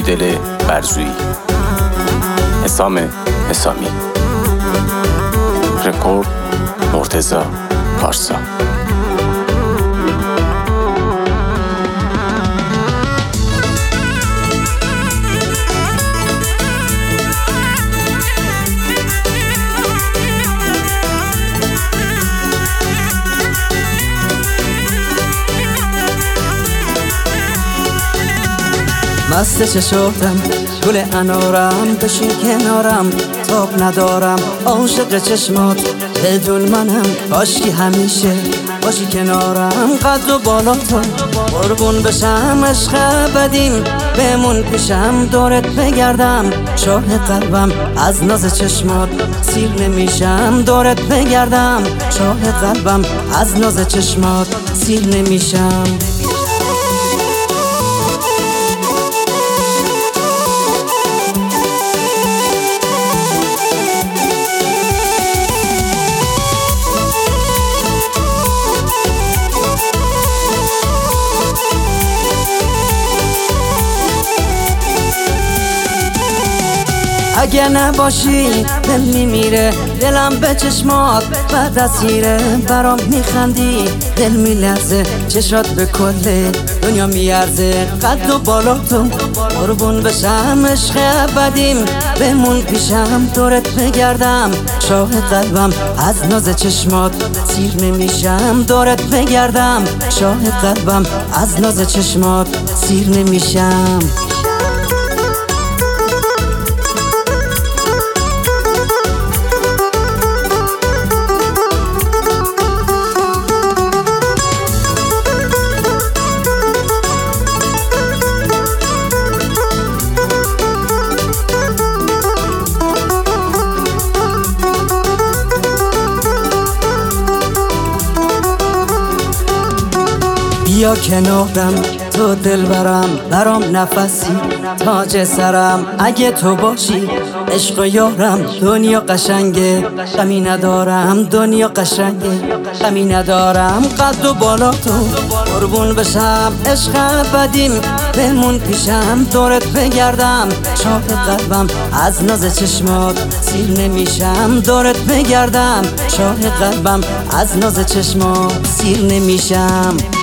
دل برزویی. حسام حسامی. رکورد مرتضی پارسا. مست چشاتم گل انارم، بشین کنارم تاب ندارم. عاشق چشمات بدون منم، کاشکی همیشه باشی کنارم. قد و بالا تو قربون بشم، عشق ابدیم بمون پیشم. دورت بگردم شاه قلبم، از ناز چشمات سیر نمیشم. دورت بگردم شاه قلبم، از ناز چشمات سیر نمیشم. اگه نباشی دل میمیره، دلم به چشمات بعد اسیره. برام میخندی دل میلرزه، چشات به کل دنیا میارزه. قد و بالا تو قربون بشم، عشق ابدیم بمون پیشم. دورت بگردم شاه قلبم، از ناز چشمات سیر نمیشم. دورت بگردم شاه قلبم، از ناز چشمات سیر نمیشم. بیا کنارم تو دلبرم، برام نفسی تاج سرم. اگه تو باشی عشق و یارم، دنیا قشنگه غمی ندارم. دنیا قشنگه غمی ندارم. قد و بالا تو قربون بشم، عشق ابدیم بمون پیشم. دورت بگردم شاه قلبم، از ناز چشمات سیر نمیشم. دورت بگردم شاه قلبم، از ناز چشمات سیر نمیشم.